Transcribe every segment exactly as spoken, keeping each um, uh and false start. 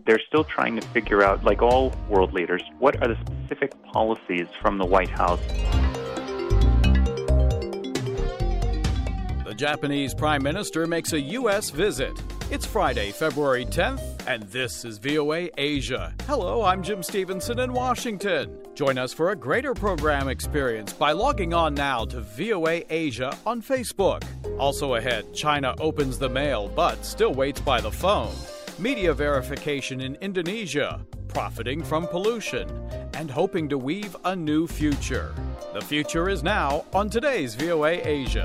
they're still trying to figure out, like all world leaders, what are the specific policies from the White House. The Japanese Prime Minister makes a U S visit. It's Friday, February tenth, and this is V O A Asia. Hello, I'm Jim Stevenson in Washington. Join us for a greater program experience by logging on now to V O A Asia on Facebook. Also ahead, China opens the mail but still waits by the phone. Media verification in Indonesia, profiting from pollution, and hoping to weave a new future. The future is now on today's V O A Asia.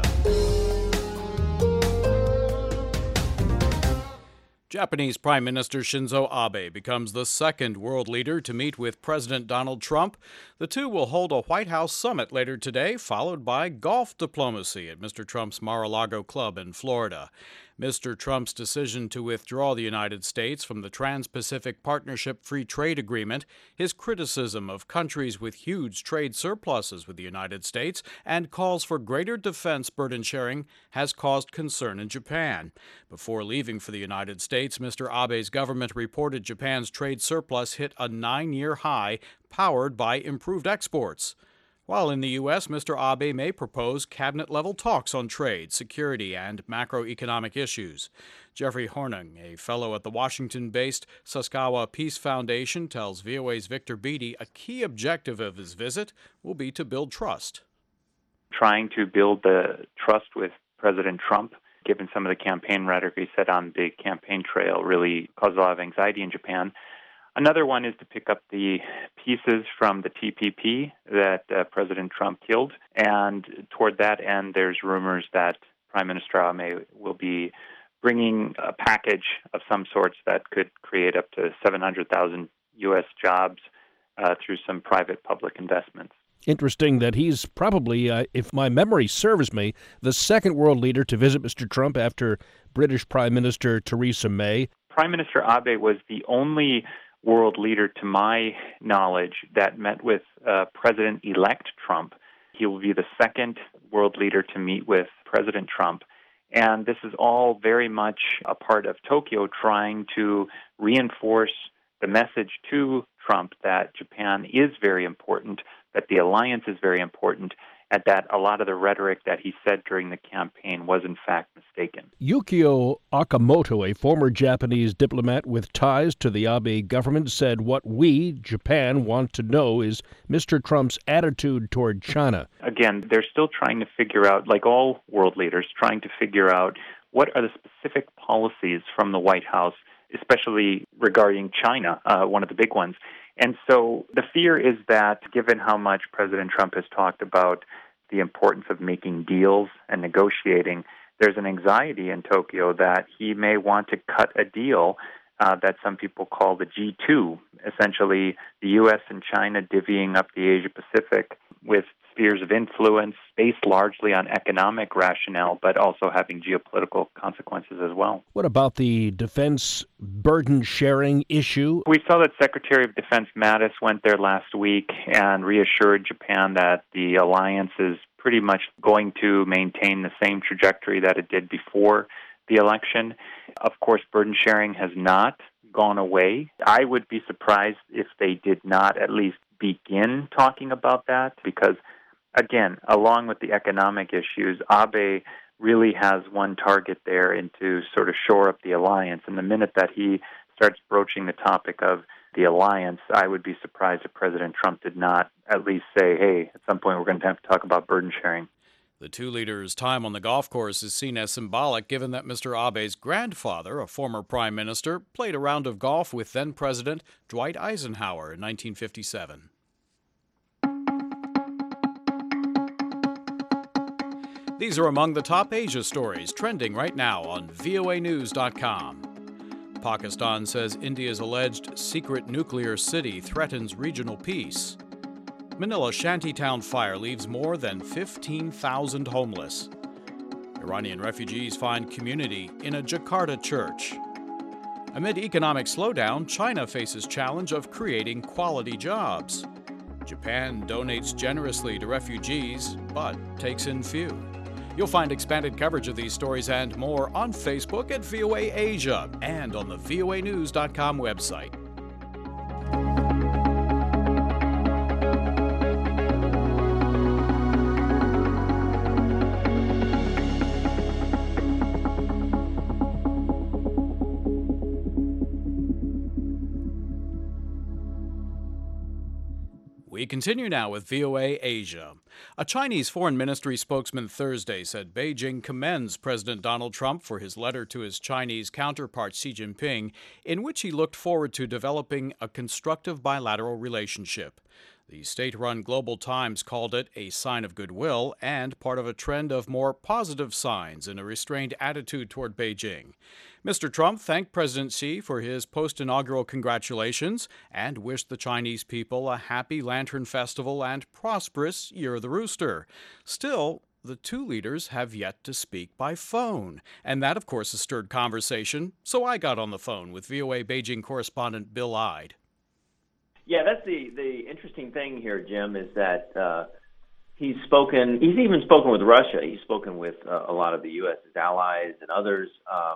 Japanese Prime Minister Shinzo Abe becomes the second world leader to meet with President Donald Trump. The two will hold a White House summit later today, followed by golf diplomacy at Mister Trump's Mar-a-Lago club in Florida. Mister Trump's decision to withdraw the United States from the Trans-Pacific Partnership Free Trade Agreement, his criticism of countries with huge trade surpluses with the United States, and calls for greater defense burden sharing has caused concern in Japan. Before leaving for the United States, Mister Abe's government reported Japan's trade surplus hit a nine-year high, powered by improved exports. While in the U S, Mister Abe may propose cabinet-level talks on trade, security, and macroeconomic issues. Jeffrey Hornung, a fellow at the Washington-based Sasakawa Peace Foundation, tells V O A's Victor Beattie a key objective of his visit will be to build trust. Trying to build the trust with President Trump, given some of the campaign rhetoric he said on the campaign trail, really caused a lot of anxiety in Japan. Another one is to pick up the pieces from the T P P that uh, President Trump killed. And toward that end, there's rumors that Prime Minister Abe will be bringing a package of some sorts that could create up to seven hundred thousand U S jobs uh, through some private-public investments. Interesting that he's probably, uh, if my memory serves me, the second world leader to visit Mister Trump after British Prime Minister Theresa May. Prime Minister Abe was the only world leader, to my knowledge, that met with uh, President-elect Trump. He will be the second world leader to meet with President Trump. And this is all very much a part of Tokyo trying to reinforce the message to Trump that Japan is very important, that the alliance is very important, and that a lot of the rhetoric that he said during the campaign was in fact mistaken. Yukio Okamoto, a former Japanese diplomat with ties to the Abe government, said what we, Japan, want to know is Mister Trump's attitude toward China. Again, they're still trying to figure out, like all world leaders, trying to figure out what are the specific policies from the White House, especially regarding China, uh, one of the big ones. And so the fear is that, given how much President Trump has talked about the importance of making deals and negotiating, there's an anxiety in Tokyo that he may want to cut a deal uh, that some people call the G two, essentially the U S and China divvying up the Asia-Pacific with spheres of influence based largely on economic rationale, but also having geopolitical consequences as well. What about the defense burden sharing issue? We saw that Secretary of Defense Mattis went there last week and reassured Japan that the alliance is pretty much going to maintain the same trajectory that it did before the election. Of course, burden sharing has not gone away. I would be surprised if they did not at least begin talking about that, because again, along with the economic issues, Abe really has one target there, and to sort of shore up the alliance. And the minute that he starts broaching the topic of the alliance, I would be surprised if President Trump did not at least say, hey, at some point we're going to have to talk about burden sharing. The two leaders' time on the golf course is seen as symbolic, given that Mister Abe's grandfather, a former prime minister, played a round of golf with then-President Dwight Eisenhower in nineteen fifty-seven. These are among the top Asia stories trending right now on V O A news dot com. Pakistan says India's alleged secret nuclear city threatens regional peace. Manila shantytown fire leaves more than fifteen thousand homeless. Iranian refugees find community in a Jakarta church. Amid economic slowdown, China faces challenge of creating quality jobs. Japan donates generously to refugees, but takes in few. You'll find expanded coverage of these stories and more on Facebook at V O A Asia and on the V O A news dot com website. We continue now with V O A Asia. A Chinese Foreign Ministry spokesman Thursday said Beijing commends President Donald Trump for his letter to his Chinese counterpart Xi Jinping, in which he looked forward to developing a constructive bilateral relationship. The state-run Global Times called it a sign of goodwill and part of a trend of more positive signs in a restrained attitude toward Beijing. Mister Trump thanked President Xi for his post-inaugural congratulations and wished the Chinese people a happy Lantern Festival and prosperous Year of the Rooster. Still, the two leaders have yet to speak by phone, and that, of course, has stirred conversation, so I got on the phone with V O A Beijing correspondent Bill Ide. Yeah, that's the, the interesting thing here, Jim, is that uh, he's spoken, he's even spoken with Russia. He's spoken with uh, a lot of the U S allies and others. Um,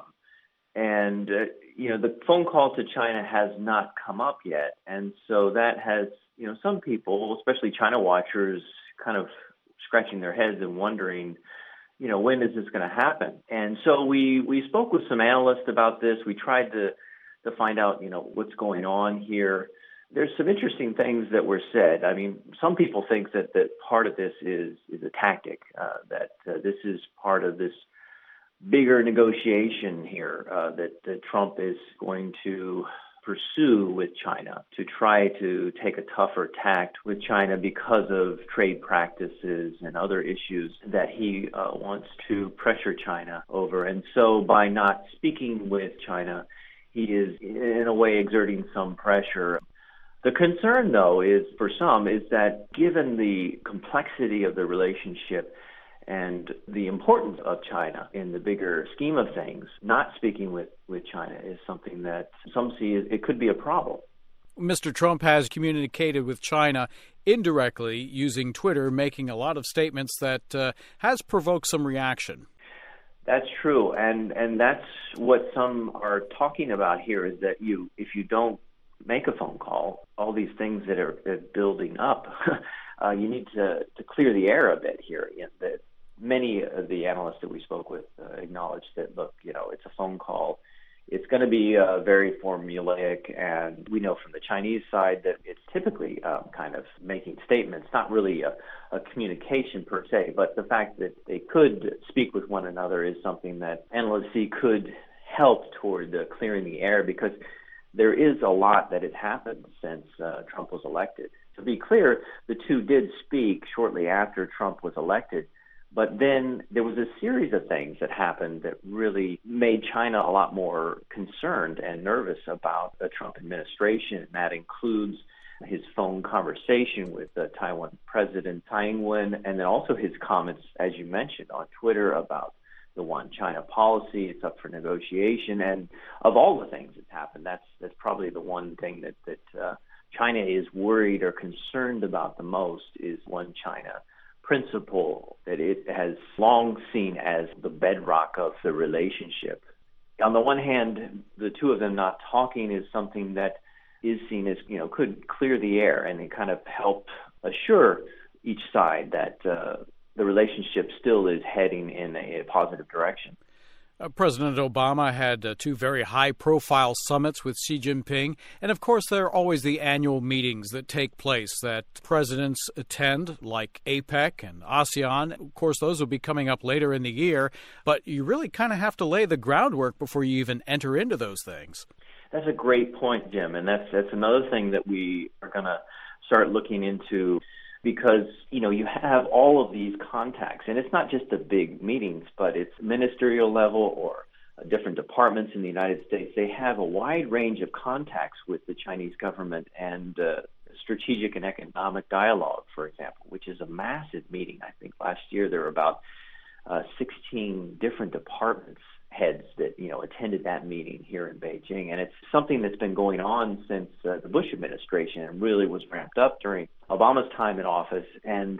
and, uh, you know, the phone call to China has not come up yet. And so that has, you know, some people, especially China watchers, kind of scratching their heads and wondering, you know, when is this going to happen? And so we, we spoke with some analysts about this. We tried to, to find out, you know, what's going on here. There's some interesting things that were said. I mean, some people think that, that part of this is, is a tactic, uh, that uh, this is part of this bigger negotiation here uh, that, that Trump is going to pursue with China to try to take a tougher tact with China because of trade practices and other issues that he uh, wants to pressure China over. And so by not speaking with China, he is in a way exerting some pressure. The concern, though, is for some is that given the complexity of the relationship and the importance of China in the bigger scheme of things, not speaking with, with China is something that some see as, it could be a problem. Mister Trump has communicated with China indirectly using Twitter, making a lot of statements that uh, has provoked some reaction. That's true, and and that's what some are talking about here is that you, if you don't make a phone call, all these things that are, are building up, uh, you need to, to clear the air a bit here. You know, that many of the analysts that we spoke with uh, acknowledged that, look, you know, it's a phone call. It's going to be uh, very formulaic, and we know from the Chinese side that it's typically um, kind of making statements, not really a, a communication per se, but the fact that they could speak with one another is something that analysts see could help toward uh, clearing the air, because there is a lot that has happened since uh, Trump was elected. To be clear, the two did speak shortly after Trump was elected, but then there was a series of things that happened that really made China a lot more concerned and nervous about the Trump administration. And that includes his phone conversation with the Taiwan President Tsai Ing-wen, and then also his comments, as you mentioned, on Twitter about the one China policy. It's up for negotiation. And of all the things that happened, that's that's probably the one thing that, that uh, China is worried or concerned about the most is one China principle that it has long seen as the bedrock of the relationship. On the one hand, the two of them not talking is something that is seen as, you know, could clear the air and it kind of help assure each side that uh, the relationship still is heading in a, a positive direction. Uh, President Obama had uh, two very high-profile summits with Xi Jinping, and of course there are always the annual meetings that take place that presidents attend, like APEC and ASEAN. Of course, those will be coming up later in the year, but you really kind of have to lay the groundwork before you even enter into those things. That's a great point, Jim, and that's that's another thing that we are going to start looking into. Because, you know, you have all of these contacts, and it's not just the big meetings, but it's ministerial level or different departments in the United States. They have a wide range of contacts with the Chinese government and uh, strategic and economic dialogue, for example, which is a massive meeting. I think last year there were about uh, sixteen different departments heads that, you know, attended that meeting here in Beijing. And it's something that's been going on since uh, the Bush administration and really was ramped up during Obama's time in office. And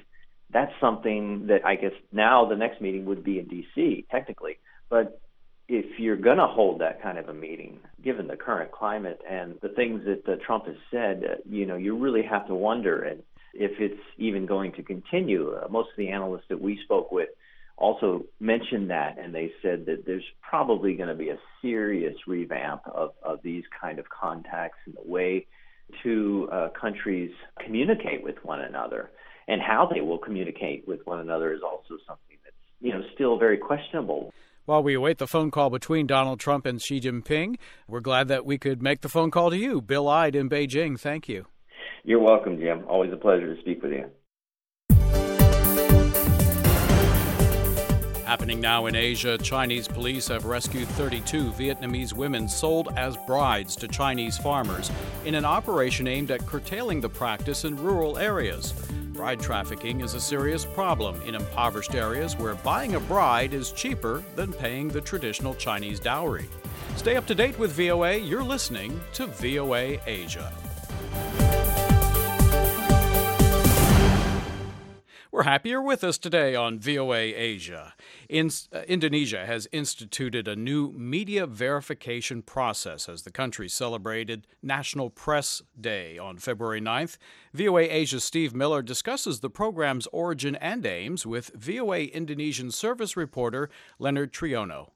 that's something that I guess now the next meeting would be in D C technically. But if you're going to hold that kind of a meeting, given the current climate and the things that uh, Trump has said, uh, you know, you really have to wonder and if it's even going to continue. Uh, most of the analysts that we spoke with also mentioned that, and they said that there's probably going to be a serious revamp of, of these kind of contacts and the way two uh, countries communicate with one another. And how they will communicate with one another is also something that's, you know, still very questionable. While we await the phone call between Donald Trump and Xi Jinping, we're glad that we could make the phone call to you, Bill Ide in Beijing. Thank you. You're welcome, Jim. Always a pleasure to speak with you. Happening now in Asia, Chinese police have rescued thirty-two Vietnamese women sold as brides to Chinese farmers in an operation aimed at curtailing the practice in rural areas. Bride trafficking is a serious problem in impoverished areas where buying a bride is cheaper than paying the traditional Chinese dowry. Stay up to date with V O A. You're listening to V O A Asia. We're happy you're with us today on V O A Asia. In, uh, Indonesia has instituted a new media verification process as the country celebrated National Press Day on February ninth. V O A Asia's Steve Miller discusses the program's origin and aims with V O A Indonesian service reporter Leonard Triono.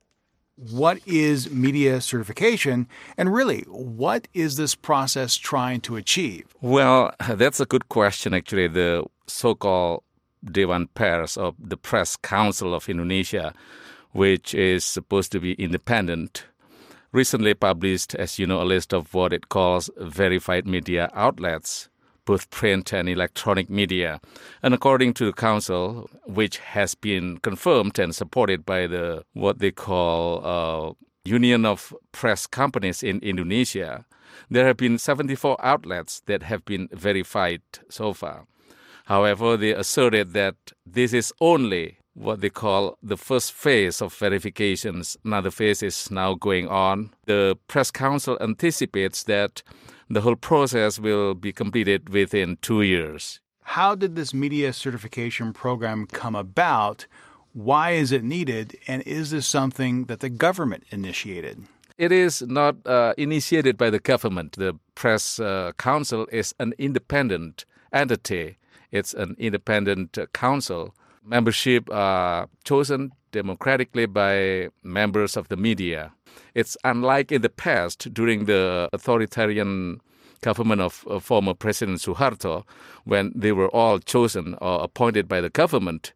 What is media certification, and really, what is this process trying to achieve? Well, that's a good question, actually. The so-called Dewan Pers, of the Press Council of Indonesia, which is supposed to be independent, recently published, as you know, a list of what it calls verified media outlets, both print and electronic media. And according to the council, which has been confirmed and supported by the what they call uh, Union of Press Companies in Indonesia, there have been seventy-four outlets that have been verified so far. However, they asserted that this is only what they call the first phase of verifications. Another phase is now going on. The Press Council anticipates that the whole process will be completed within two years. How did this media certification program come about? Why is it needed? And is this something that the government initiated? It is not uh, initiated by the government. The Press uh, Council is an independent entity. It's an independent uh, council. Membership are chosen democratically by members of the media. It's unlike in the past, during the authoritarian government of uh, former President Suharto, when they were all chosen or appointed by the government,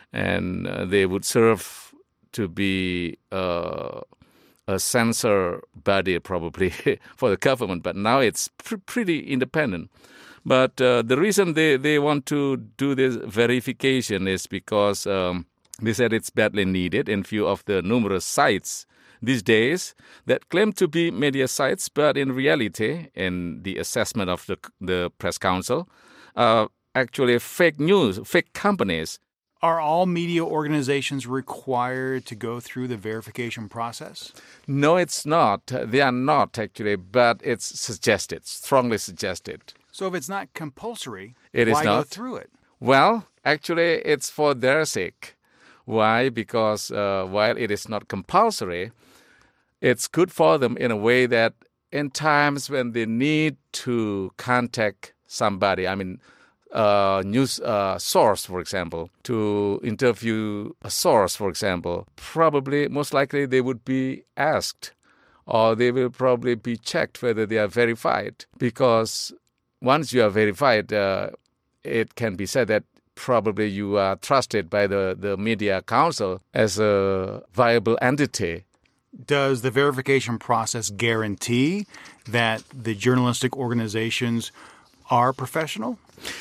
and uh, they would serve to be uh, a censor body probably for the government. But now it's pr- pretty independent. But uh, the reason they, they want to do this verification is because um, they said it's badly needed in view of the numerous sites these days that claim to be media sites, but in reality, in the assessment of the, the Press Council, uh, actually fake news, fake companies. Are all media organizations required to go through the verification process? No, it's not. They are not, actually, but it's suggested, strongly suggested. So if it's not compulsory, it why is not. go through it? Well, actually, it's for their sake. Why? Because uh, while it is not compulsory, it's good for them in a way that in times when they need to contact somebody, I mean, a news uh, source, for example, to interview a source, for example, probably, most likely they would be asked, or they will probably be checked whether they are verified. Because once you are verified, uh, it can be said that probably you are trusted by the, the media council as a viable entity. Does the verification process guarantee that the journalistic organizations are professional?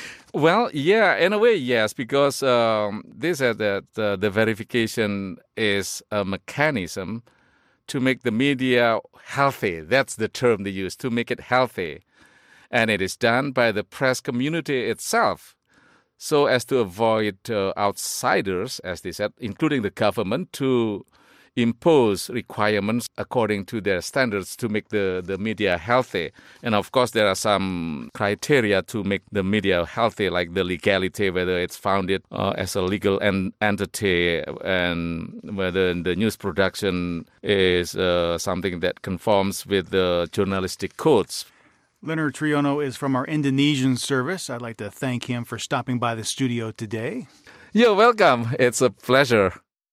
Well, yeah, in a way, yes, because um, they said that uh, the verification is a mechanism to make the media healthy. That's the term they use, to make it healthy. And it is done by the press community itself, so as to avoid uh, outsiders, as they said, including the government, to impose requirements according to their standards to make the, the media healthy. And of course, there are some criteria to make the media healthy, like the legality, whether it's founded uh, as a legal en- entity, and whether the news production is uh, something that conforms with the journalistic codes. Leonard Triono is from our Indonesian service. I'd like to thank him for stopping by the studio today. You're welcome. It's a pleasure.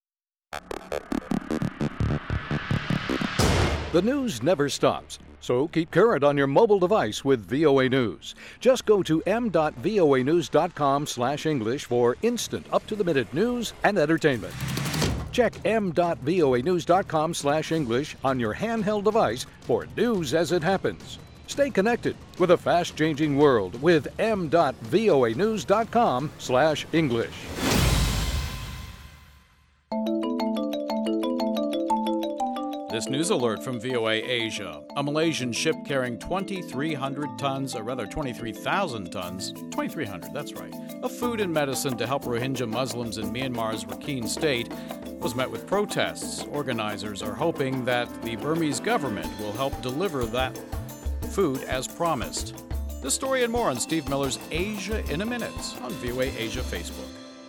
The news never stops, so keep current on your mobile device with V O A News. Just go to m dot voa news dot com slash English for instant, up-to-the-minute news and entertainment. Check m dot voa news dot com slash English on your handheld device for news as it happens. Stay connected with a fast-changing world with m dot voa news dot com slash English. This news alert from V O A Asia. A Malaysian ship carrying twenty-three hundred tons, or rather twenty-three thousand tons, twenty-three hundred, that's right, of food and medicine to help Rohingya Muslims in Myanmar's Rakhine state was met with protests. Organizers are hoping that the Burmese government will help deliver that food as promised. This story and more on Steve Miller's Asia in a Minute on V O A Asia Facebook.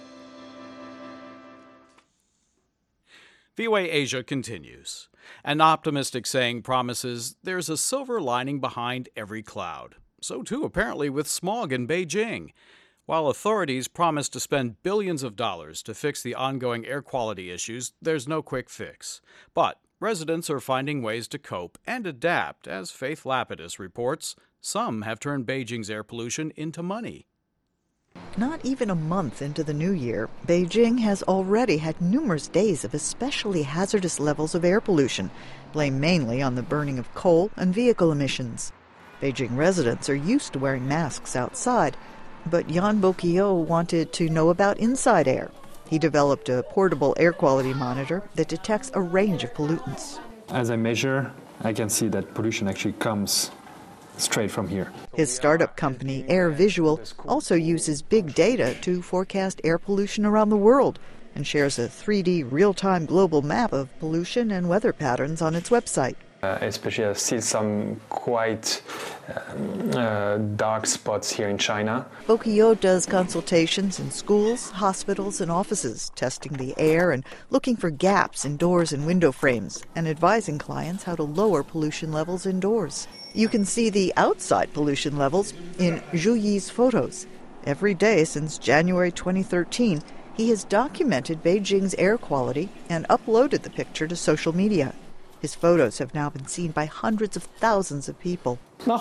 V O A Asia continues. An optimistic saying promises there's a silver lining behind every cloud. So too, apparently, with smog in Beijing. While authorities promise to spend billions of dollars to fix the ongoing air quality issues, there's no quick fix. But residents are finding ways to cope and adapt. As Faith Lapidus reports, some have turned Beijing's air pollution into money. Not even a month into the new year, Beijing has already had numerous days of especially hazardous levels of air pollution, blamed mainly on the burning of coal and vehicle emissions. Beijing residents are used to wearing masks outside, but Yan Bokio wanted to know about inside air. He developed a portable air quality monitor that detects a range of pollutants. As I measure, I can see that pollution actually comes straight from here. His startup company, Air Visual, also uses big data to forecast air pollution around the world and shares a three D real-time global map of pollution and weather patterns on its website. Uh, especially I see some quite um, uh, dark spots here in China. Bokio does consultations in schools, hospitals, and offices, testing the air and looking for gaps in doors and window frames, and advising clients how to lower pollution levels indoors. You can see the outside pollution levels in Zhu Yi's photos. Every day since January twenty thirteen, he has documented Beijing's air quality and uploaded the picture to social media. His photos have now been seen by hundreds of thousands of people.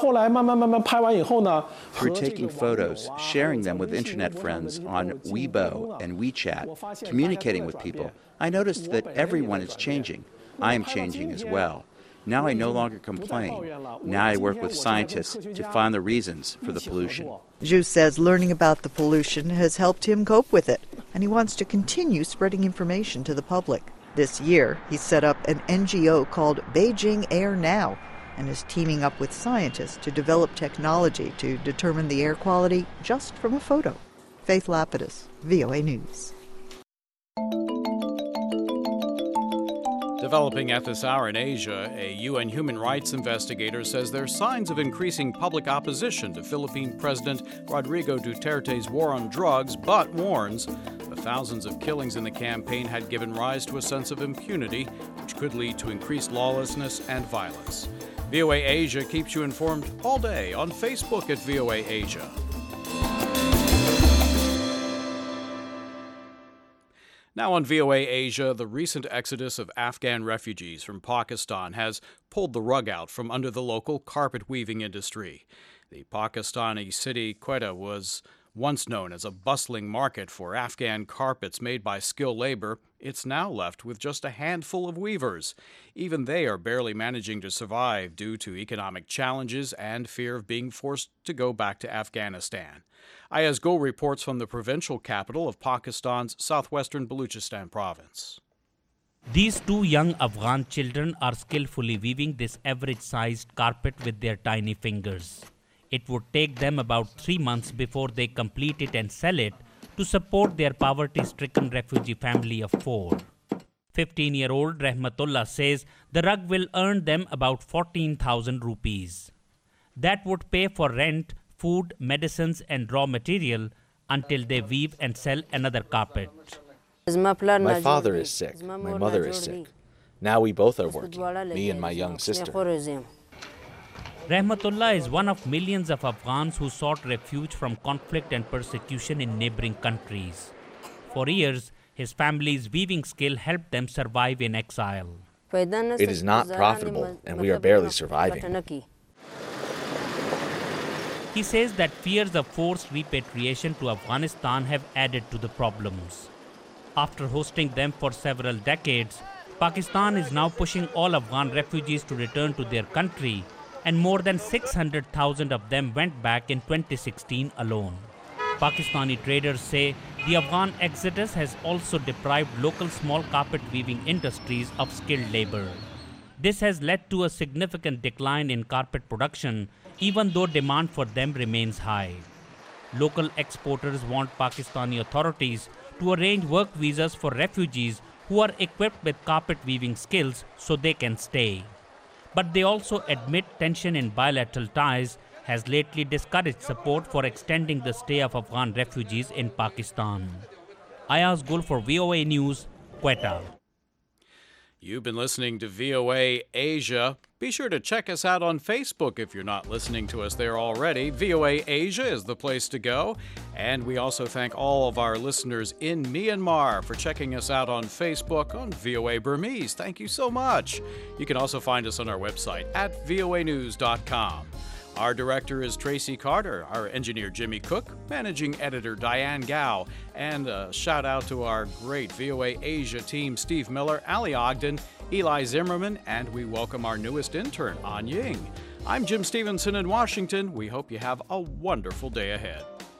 Through taking photos, sharing them with internet friends on Weibo and WeChat, communicating with people, I noticed that everyone is changing. I am changing as well. Now I no longer complain. Now I work with scientists to find the reasons for the pollution. Zhu says learning about the pollution has helped him cope with it, and he wants to continue spreading information to the public. This year, he set up an N G O called Beijing Air Now and is teaming up with scientists to develop technology to determine the air quality just from a photo. Faith Lapidus, V O A News. Developing at this hour in Asia, a U N human rights investigator says there are signs of increasing public opposition to Philippine President Rodrigo Duterte's war on drugs, but warns the thousands of killings in the campaign had given rise to a sense of impunity, which could lead to increased lawlessness and violence. V O A Asia keeps you informed all day on Facebook at V O A Asia. Now on V O A Asia, the recent exodus of Afghan refugees from Pakistan has pulled the rug out from under the local carpet weaving industry. The Pakistani city Quetta was once known as a bustling market for Afghan carpets made by skilled labor. It's now left with just a handful of weavers. Even they are barely managing to survive due to economic challenges and fear of being forced to go back to Afghanistan. Ayaz Gul reports from the provincial capital of Pakistan's southwestern Baluchistan province. These two young Afghan children are skillfully weaving this average-sized carpet with their tiny fingers. It would take them about three months before they complete it and sell it to support their poverty-stricken refugee family of four. fifteen-year-old Rahmatullah says the rug will earn them about fourteen thousand rupees. That would pay for rent, food, medicines and raw material until they weave and sell another carpet. My father is sick. My mother is sick. Now we both are working, me and my young sister. Rahmatullah is one of millions of Afghans who sought refuge from conflict and persecution in neighboring countries. For years, his family's weaving skill helped them survive in exile. It is not profitable, and we are barely surviving. He says that fears of forced repatriation to Afghanistan have added to the problems. After hosting them for several decades, Pakistan is now pushing all Afghan refugees to return to their country, and more than six hundred thousand of them went back in twenty sixteen alone. Pakistani traders say the Afghan exodus has also deprived local small carpet weaving industries of skilled labor. This has led to a significant decline in carpet production, even though demand for them remains high. Local exporters want Pakistani authorities to arrange work visas for refugees who are equipped with carpet weaving skills so they can stay. But they also admit tension in bilateral ties has lately discouraged support for extending the stay of Afghan refugees in Pakistan. Ayaz Gul for V O A News, Quetta. You've been listening to V O A Asia. Be sure to check us out on Facebook if you're not listening to us there already. V O A Asia is the place to go. And we also thank all of our listeners in Myanmar for checking us out on Facebook on V O A Burmese. Thank you so much. You can also find us on our website at V O A news dot com. Our director is Tracy Carter, our engineer Jimmy Cook, managing editor Diane Gao, and a shout out to our great V O A Asia team, Steve Miller, Ali Ogden, Eli Zimmerman, and we welcome our newest intern, An Ying. I'm Jim Stevenson in Washington. We hope you have a wonderful day ahead.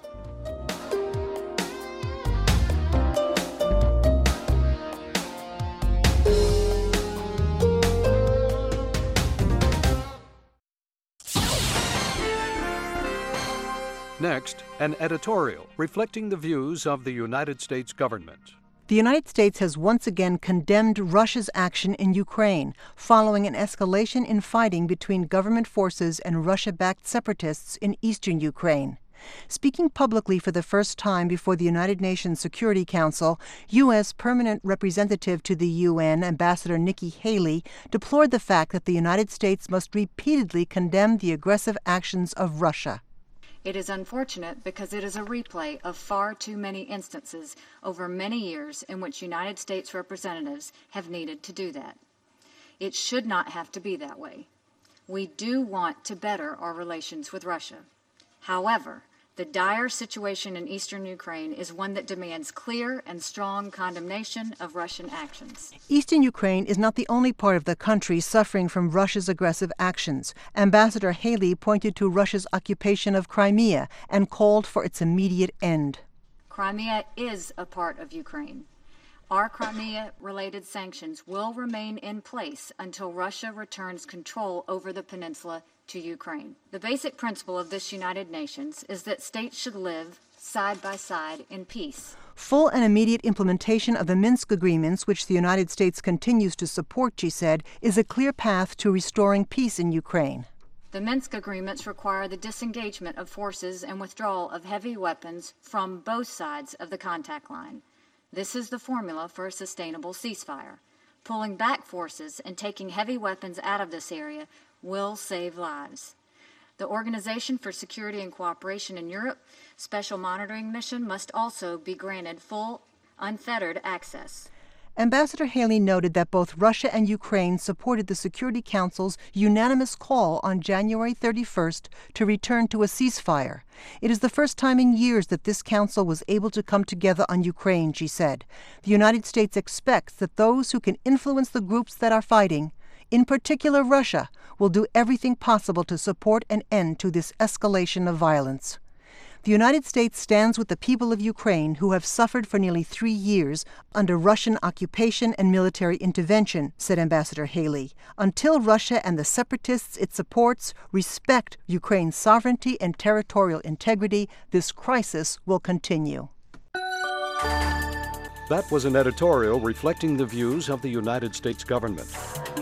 Next, an editorial reflecting the views of the United States government. The United States has once again condemned Russia's action in Ukraine following an escalation in fighting between government forces and Russia-backed separatists in eastern Ukraine. Speaking publicly for the first time before the United Nations Security Council, U S Permanent Representative to the U N, Ambassador Nikki Haley, deplored the fact that the United States must repeatedly condemn the aggressive actions of Russia. It is unfortunate because it is a replay of far too many instances over many years in which United States representatives have needed to do that. It should not have to be that way. We do want to better our relations with Russia. However, the dire situation in eastern Ukraine is one that demands clear and strong condemnation of Russian actions. Eastern Ukraine is not the only part of the country suffering from Russia's aggressive actions. Ambassador Haley pointed to Russia's occupation of Crimea and called for its immediate end. Crimea is a part of Ukraine. Our Crimea-related sanctions will remain in place until Russia returns control over the peninsula to Ukraine. The basic principle of this United Nations is that states should live side by side in peace. Full and immediate implementation of the Minsk agreements, which the United States continues to support, she said, is a clear path to restoring peace in Ukraine. The Minsk agreements require the disengagement of forces and withdrawal of heavy weapons from both sides of the contact line. This is the formula for a sustainable ceasefire. Pulling back forces and taking heavy weapons out of this area will save lives. The Organization for Security and Cooperation in Europe Special Monitoring Mission must also be granted full, unfettered access. Ambassador Haley noted that both Russia and Ukraine supported the Security Council's unanimous call on January thirty-first to return to a ceasefire. It is the first time in years that this council was able to come together on Ukraine, she said. The United States expects that those who can influence the groups that are fighting, in particular Russia, will do everything possible to support an end to this escalation of violence. The United States stands with the people of Ukraine who have suffered for nearly three years under Russian occupation and military intervention, said Ambassador Haley. Until Russia and the separatists it supports respect Ukraine's sovereignty and territorial integrity, this crisis will continue. That was an editorial reflecting the views of the United States government.